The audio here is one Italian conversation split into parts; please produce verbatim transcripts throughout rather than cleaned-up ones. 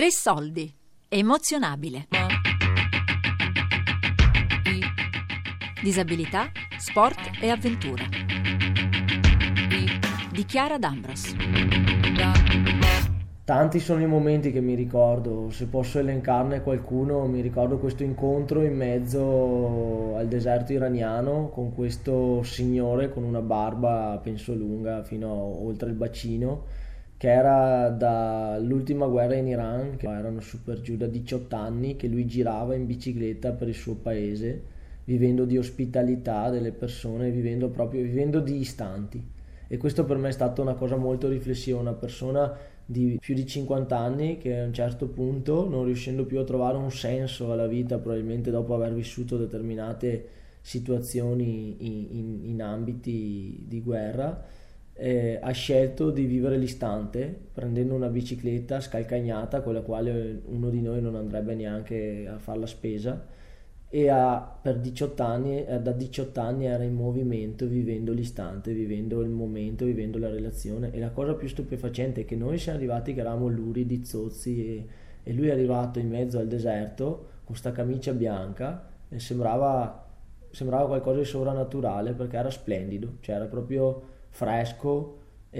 Tre soldi. Emozionabile. Disabilità, sport e avventura. Di Chiara D'Ambros. Tanti sono i momenti che mi ricordo, se posso elencarne qualcuno, mi ricordo questo incontro in mezzo al deserto iraniano con questo signore con una barba, penso lunga, fino a, oltre il bacino, che era dall'ultima guerra in Iran, che erano su per giù da diciotto anni, che lui girava in bicicletta per il suo paese, vivendo di ospitalità delle persone, vivendo proprio vivendo di istanti. E questo per me è stata una cosa molto riflessiva, una persona di più di cinquanta anni che a un certo punto, non riuscendo più a trovare un senso alla vita, probabilmente dopo aver vissuto determinate situazioni in, in, in ambiti di guerra, eh, ha scelto di vivere l'istante prendendo una bicicletta scalcagnata con la quale uno di noi non andrebbe neanche a fare la spesa, e ha, per diciotto anni, eh, da diciotto anni era in movimento, vivendo l'istante, vivendo il momento, vivendo la relazione. E la cosa più stupefacente è che noi siamo arrivati che eravamo luridi, zozzi, e, e lui è arrivato in mezzo al deserto con sta camicia bianca e sembrava, sembrava qualcosa di sovrannaturale, perché era splendido, cioè era proprio fresco,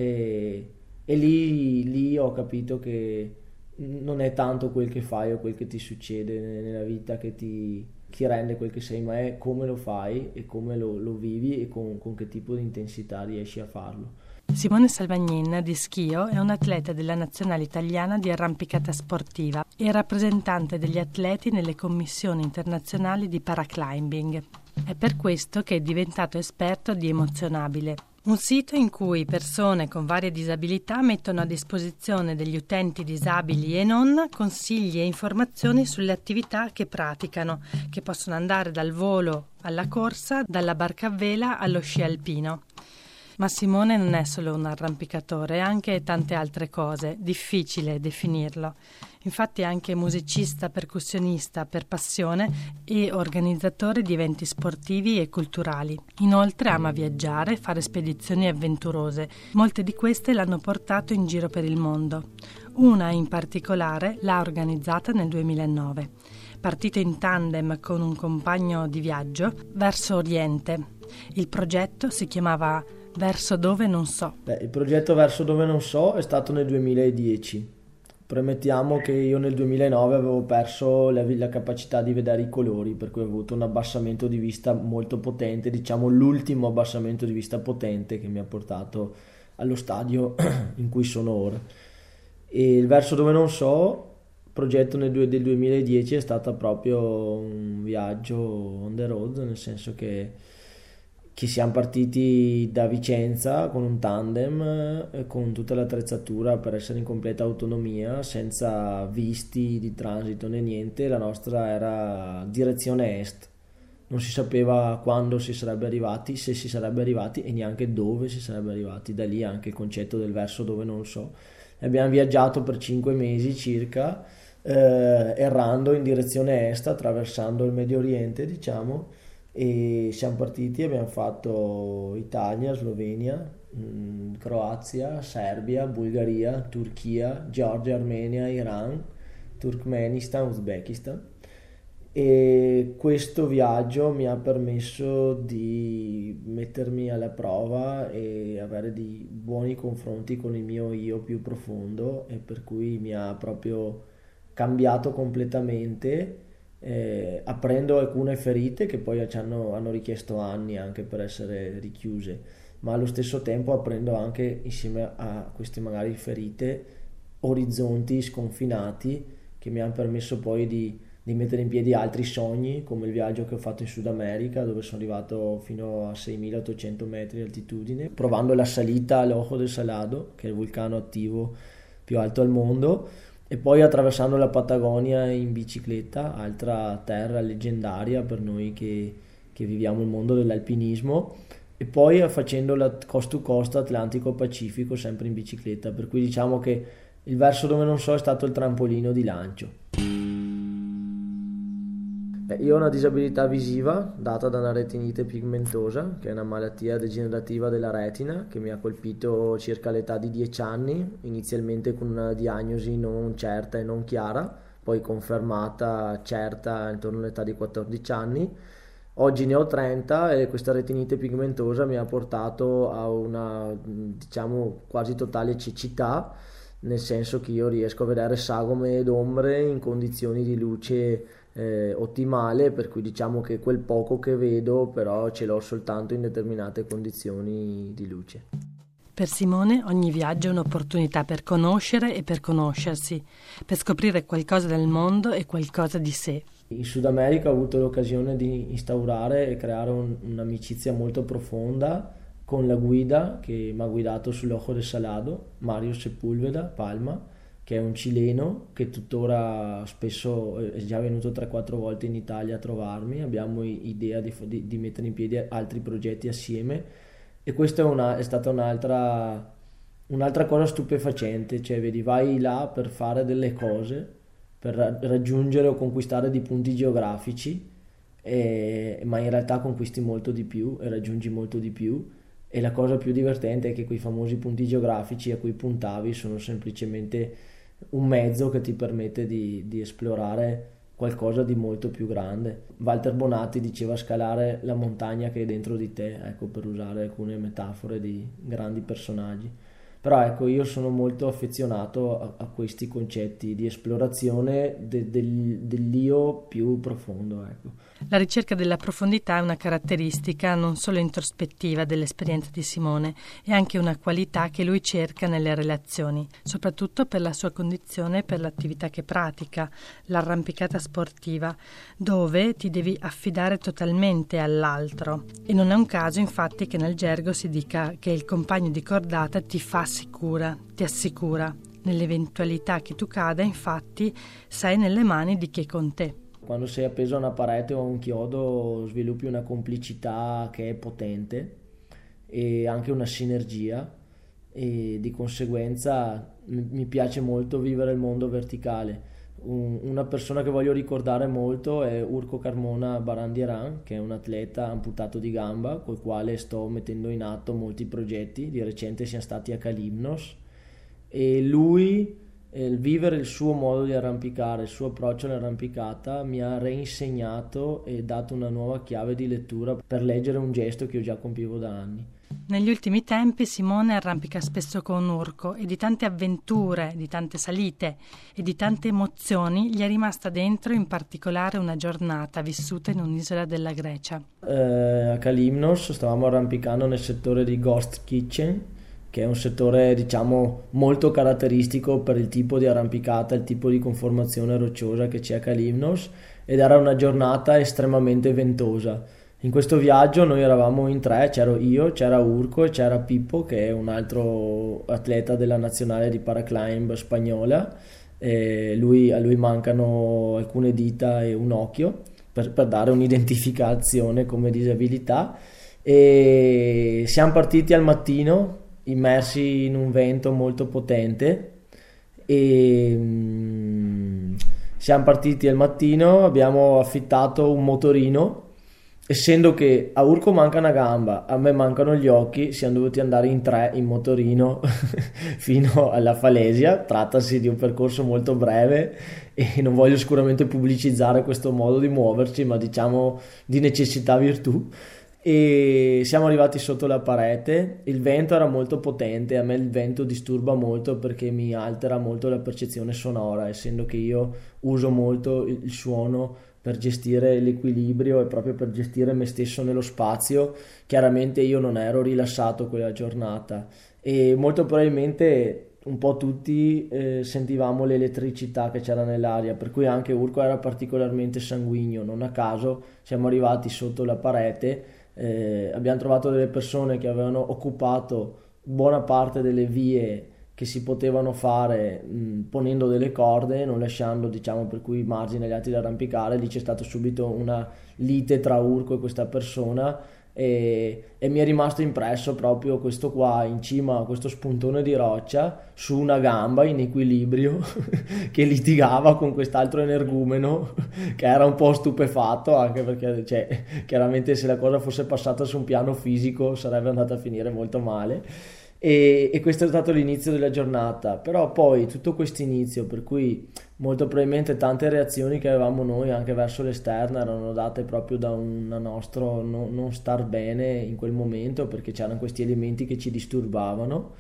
e, e lì, lì ho capito che non è tanto quel che fai o quel che ti succede nella vita che ti, ti rende quel che sei, ma è come lo fai e come lo, lo vivi e con, con che tipo di intensità riesci a farlo. Simone Salvagnin di Schio è un atleta della nazionale italiana di arrampicata sportiva e rappresentante degli atleti nelle commissioni internazionali di paraclimbing. È per questo che è diventato esperto di Emozionabile, un sito in cui persone con varie disabilità mettono a disposizione degli utenti disabili e non consigli e informazioni sulle attività che praticano, che possono andare dal volo alla corsa, dalla barca a vela allo sci alpino. Ma Simone non è solo un arrampicatore, è anche tante altre cose, difficile definirlo. Infatti è anche musicista, percussionista per passione e organizzatore di eventi sportivi e culturali. Inoltre ama viaggiare, fare spedizioni avventurose. Molte di queste l'hanno portato in giro per il mondo. Una in particolare l'ha organizzata nel duemilanove. Partito in tandem con un compagno di viaggio verso Oriente. Il progetto si chiamava Verso dove non so. Beh, il progetto Verso dove non so è stato nel duemiladieci. Premettiamo che io nel duemilanove avevo perso la, la capacità di vedere i colori, per cui ho avuto un abbassamento di vista molto potente, diciamo l'ultimo abbassamento di vista potente che mi ha portato allo stadio in cui sono ora. E il Verso dove non so, progetto nel, del duemiladieci, è stato proprio un viaggio on the road, nel senso che che siamo partiti da Vicenza con un tandem, eh, con tutta l'attrezzatura per essere in completa autonomia, senza visti di transito né niente. La nostra era direzione est, non si sapeva quando si sarebbe arrivati, se si sarebbe arrivati e neanche dove si sarebbe arrivati. Da lì anche il concetto del verso dove non so. Abbiamo viaggiato per cinque mesi circa, eh, errando in direzione est, attraversando il Medio Oriente, diciamo. E siamo partiti, abbiamo fatto Italia, Slovenia, mh, Croazia, Serbia, Bulgaria, Turchia, Georgia, Armenia, Iran, Turkmenistan, Uzbekistan. E questo viaggio mi ha permesso di mettermi alla prova e avere dei buoni confronti con il mio io più profondo, e per cui mi ha proprio cambiato completamente. Eh, aprendo alcune ferite che poi ci hanno, hanno richiesto anni anche per essere richiuse, ma allo stesso tempo aprendo anche insieme a queste magari ferite orizzonti sconfinati che mi hanno permesso poi di, di mettere in piedi altri sogni, come il viaggio che ho fatto in Sud America, dove sono arrivato fino a seimilaottocento metri di altitudine, provando la salita all'Ojo del Salado, che è il vulcano attivo più alto al mondo, e poi attraversando la Patagonia in bicicletta, altra terra leggendaria per noi che, che viviamo il mondo dell'alpinismo, e poi facendo la coast to coast Atlantico-Pacifico sempre in bicicletta, per cui diciamo che il Verso dove non so è stato il trampolino di lancio. Eh, Io ho una disabilità visiva data da una retinite pigmentosa, che è una malattia degenerativa della retina che mi ha colpito circa all'età di dieci anni, inizialmente con una diagnosi non certa e non chiara, poi confermata certa intorno all'età di quattordici anni. Oggi ne ho trenta e questa retinite pigmentosa mi ha portato a una, diciamo, quasi totale cecità, nel senso che io riesco a vedere sagome ed ombre in condizioni di luce eh, ottimale, per cui diciamo che quel poco che vedo però ce l'ho soltanto in determinate condizioni di luce. Per Simone ogni viaggio è un'opportunità per conoscere e per conoscersi, per scoprire qualcosa del mondo e qualcosa di sé. In Sud America ho avuto l'occasione di instaurare e creare un- un'amicizia molto profonda con la guida che mi ha guidato sull'Ojo de Salado, Mario Sepúlveda Palma, che è un cileno che tuttora spesso è già venuto tre quattro volte in Italia a trovarmi. Abbiamo i- idea di, fa- di- di mettere in piedi altri progetti assieme e questa è, una- è stata un'altra, un'altra cosa stupefacente, cioè vedi, vai là per fare delle cose, per ra- raggiungere o conquistare dei punti geografici, e- ma in realtà conquisti molto di più e raggiungi molto di più. E la cosa più divertente è che quei famosi punti geografici a cui puntavi sono semplicemente un mezzo che ti permette di, di esplorare qualcosa di molto più grande. Walter Bonatti diceva scalare la montagna che è dentro di te, ecco, per usare alcune metafore di grandi personaggi. Però ecco, io sono molto affezionato a, a questi concetti di esplorazione de- del, dell'io più profondo, ecco. La ricerca della profondità è una caratteristica non solo introspettiva dell'esperienza di Simone, è anche una qualità che lui cerca nelle relazioni, soprattutto per la sua condizione e per l'attività che pratica, l'arrampicata sportiva, dove ti devi affidare totalmente all'altro. E non è un caso, infatti, che nel gergo si dica che il compagno di cordata ti fa sicura, ti assicura. Nell'eventualità che tu cada, infatti, sei nelle mani di chi è con te. Quando sei appeso a una parete o a un chiodo sviluppi una complicità che è potente e anche una sinergia, e di conseguenza mi mi piace molto vivere il mondo verticale. Un- Una persona che voglio ricordare molto è Urco Carmona Barandieran, che è un atleta amputato di gamba col quale sto mettendo in atto molti progetti. Di recente siamo stati a Kalymnos e lui, eh, il vivere il suo modo di arrampicare, il suo approccio all'arrampicata mi ha reinsegnato e dato una nuova chiave di lettura per leggere un gesto che io già compivo da anni. Negli ultimi tempi Simone arrampica spesso con Urco e di tante avventure, di tante salite e di tante emozioni gli è rimasta dentro in particolare una giornata vissuta in un'isola della Grecia. Eh, a Kalymnos stavamo arrampicando nel settore di Ghost Kitchen, che è un settore diciamo molto caratteristico per il tipo di arrampicata, il tipo di conformazione rocciosa che c'è a Kalymnos, ed era una giornata estremamente ventosa. In questo viaggio noi eravamo in tre, c'ero io, c'era Urco e c'era Pippo, che è un altro atleta della nazionale di paraclimb spagnola. E lui, a lui mancano alcune dita e un occhio per, per dare un'identificazione come disabilità. E siamo partiti al mattino immersi in un vento molto potente e mm, siamo partiti al mattino, abbiamo affittato un motorino. Essendo che a Urco manca una gamba, a me mancano gli occhi, siamo dovuti andare in tre in motorino fino alla Falesia. Trattasi di un percorso molto breve e non voglio sicuramente pubblicizzare questo modo di muoverci, ma diciamo di necessità virtù. E siamo arrivati sotto la parete, il vento era molto potente, a me il vento disturba molto perché mi altera molto la percezione sonora, essendo che io uso molto il il suono per gestire l'equilibrio e proprio per gestire me stesso nello spazio. Chiaramente io non ero rilassato quella giornata e molto probabilmente un po' tutti eh, sentivamo l'elettricità che c'era nell'aria, per cui anche Urco era particolarmente sanguigno. Non a caso siamo arrivati sotto la parete, eh, abbiamo trovato delle persone che avevano occupato buona parte delle vie che si potevano fare mh, ponendo delle corde, non lasciando diciamo per cui margine agli altri da arrampicare. Lì c'è stata subito una lite tra Urco e questa persona e, e mi è rimasto impresso proprio questo qua in cima a questo spuntone di roccia su una gamba in equilibrio che litigava con quest'altro energumeno che era un po' stupefatto, anche perché cioè, chiaramente se la cosa fosse passata su un piano fisico sarebbe andata a finire molto male. E, e questo è stato l'inizio della giornata, però poi tutto questo inizio, per cui molto probabilmente tante reazioni che avevamo noi anche verso l'esterno erano date proprio da un nostro no- non star bene in quel momento, perché c'erano questi elementi che ci disturbavano.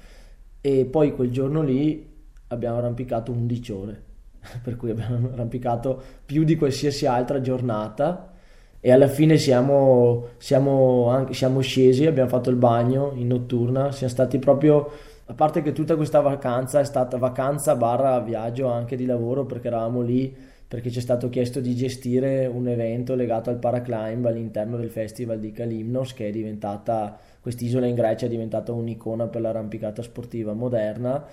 E poi quel giorno lì abbiamo arrampicato undici ore, per cui abbiamo arrampicato più di qualsiasi altra giornata. E alla fine siamo, siamo, anche, siamo scesi, abbiamo fatto il bagno in notturna, siamo stati proprio, a parte che tutta questa vacanza è stata vacanza barra viaggio anche di lavoro, perché eravamo lì perché ci è stato chiesto di gestire un evento legato al paraclimb all'interno del festival di Kalymnos, che è diventata, quest'isola in Grecia è diventata un'icona per l'arrampicata sportiva moderna.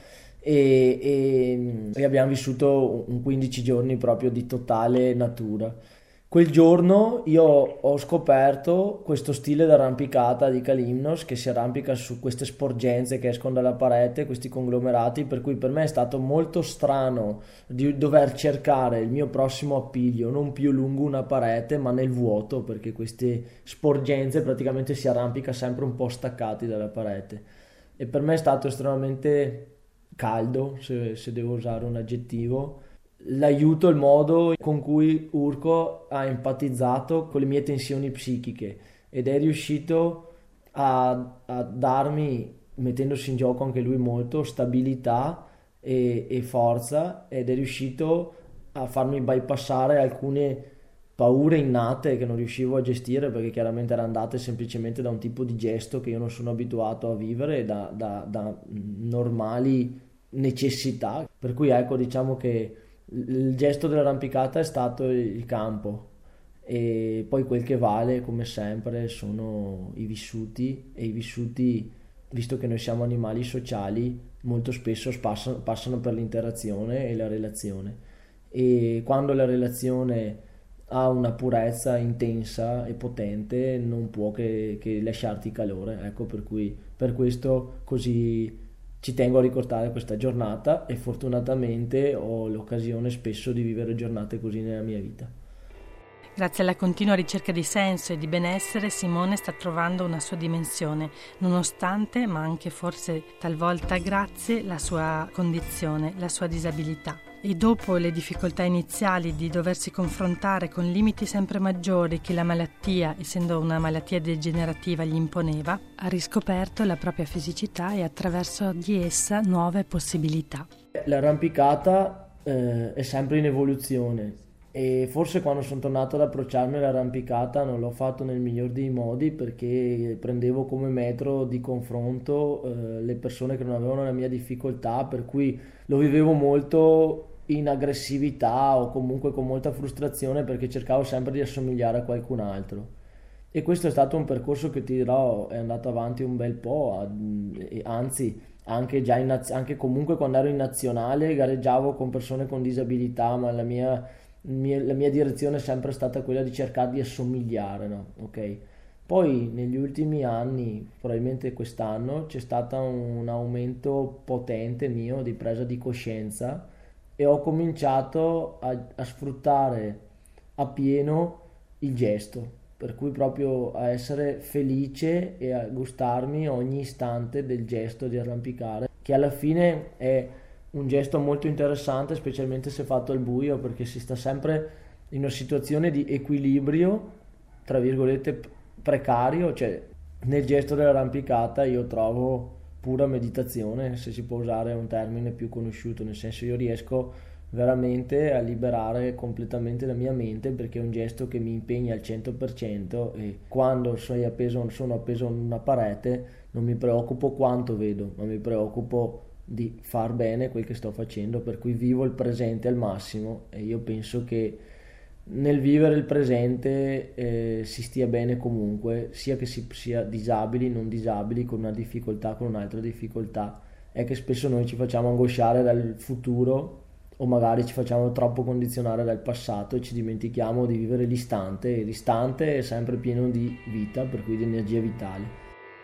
E, e, e abbiamo vissuto un quindici giorni proprio di totale natura. Quel giorno io ho scoperto questo stile d'arrampicata di Kalymnos che si arrampica su queste sporgenze che escono dalla parete, questi conglomerati, per cui per me è stato molto strano di dover cercare il mio prossimo appiglio non più lungo una parete ma nel vuoto, perché queste sporgenze praticamente si arrampica sempre un po' staccati dalla parete. E per me è stato estremamente caldo, se, se devo usare un aggettivo, l'aiuto, il modo con cui Urco ha empatizzato con le mie tensioni psichiche ed è riuscito a, a darmi, mettendosi in gioco anche lui molto, stabilità e, e forza, ed è riuscito a farmi bypassare alcune paure innate che non riuscivo a gestire, perché chiaramente erano andate semplicemente da un tipo di gesto che io non sono abituato a vivere, da, da, da normali necessità. Per cui ecco, diciamo che il gesto dell'arrampicata è stato il campo, e poi quel che vale come sempre sono i vissuti, e i vissuti, visto che noi siamo animali sociali, molto spesso passano, passano per l'interazione e la relazione, e quando la relazione ha una purezza intensa e potente non può che, che lasciarti calore, ecco, per cui per questo così ci tengo a ricordare questa giornata, e fortunatamente ho l'occasione spesso di vivere giornate così nella mia vita. Grazie alla continua ricerca di senso e di benessere, Simone sta trovando una sua dimensione, nonostante, ma anche forse talvolta grazie, la sua condizione, la sua disabilità. E dopo le difficoltà iniziali di doversi confrontare con limiti sempre maggiori che la malattia, essendo una malattia degenerativa, gli imponeva, ha riscoperto la propria fisicità e attraverso di essa nuove possibilità. L'arrampicata eh, è sempre in evoluzione, e forse quando sono tornato ad approcciarmi all'arrampicata non l'ho fatto nel miglior dei modi, perché prendevo come metro di confronto eh, le persone che non avevano la mia difficoltà, per cui lo vivevo molto in aggressività o comunque con molta frustrazione, perché cercavo sempre di assomigliare a qualcun altro. E questo è stato un percorso che, ti dirò, è andato avanti un bel po', anzi anche già in, anche comunque quando ero in nazionale gareggiavo con persone con disabilità, ma la mia, mia, la mia direzione è sempre stata quella di cercare di assomigliare, no? Ok. Poi negli ultimi anni, probabilmente quest'anno, c'è stato un aumento potente mio di presa di coscienza, e ho cominciato a, a sfruttare appieno il gesto, per cui proprio a essere felice e a gustarmi ogni istante del gesto di arrampicare, che alla fine è un gesto molto interessante, specialmente se fatto al buio, perché si sta sempre in una situazione di equilibrio, tra virgolette precario, cioè nel gesto dell'arrampicata io trovo pura meditazione, se si può usare un termine più conosciuto, nel senso io riesco veramente a liberare completamente la mia mente, perché è un gesto che mi impegna al cento per cento, e quando sono appeso, sono appeso a una parete non mi preoccupo quanto vedo, ma mi preoccupo di far bene quel che sto facendo, per cui vivo il presente al massimo, e io penso che nel vivere il presente eh, si stia bene comunque, sia che si sia disabili, non disabili, con una difficoltà, con un'altra difficoltà. È che spesso noi ci facciamo angosciare dal futuro o magari ci facciamo troppo condizionare dal passato e ci dimentichiamo di vivere l'istante, e l'istante è sempre pieno di vita, per cui di energia vitale.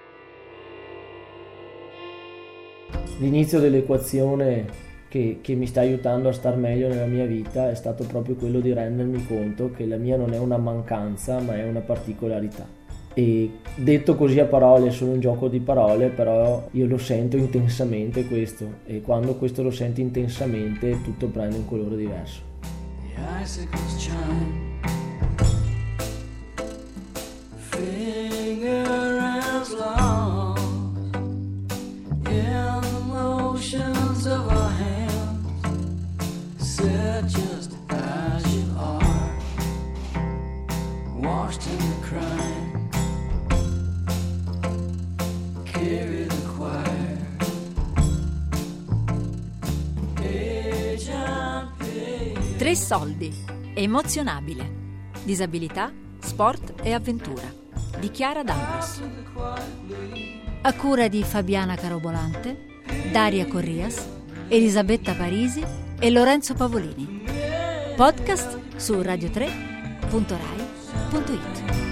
L'inizio dell'equazione che, che mi sta aiutando a star meglio nella mia vita è stato proprio quello di rendermi conto che la mia non è una mancanza, ma è una particolarità. E detto così a parole è solo un gioco di parole, però io lo sento intensamente questo, e quando questo lo senti intensamente tutto prende un colore diverso. The icicles chime, finger ends long, in the motions of our hands, said just as you are, washed in the crime. Tre soldi. Emozionabile. Disabilità, sport e avventura. Di Chiara D'Ambros. A cura di Fabiana Carobolante, Daria Corrias, Elisabetta Parisi e Lorenzo Pavolini. Podcast su radio tre punto rai punto it.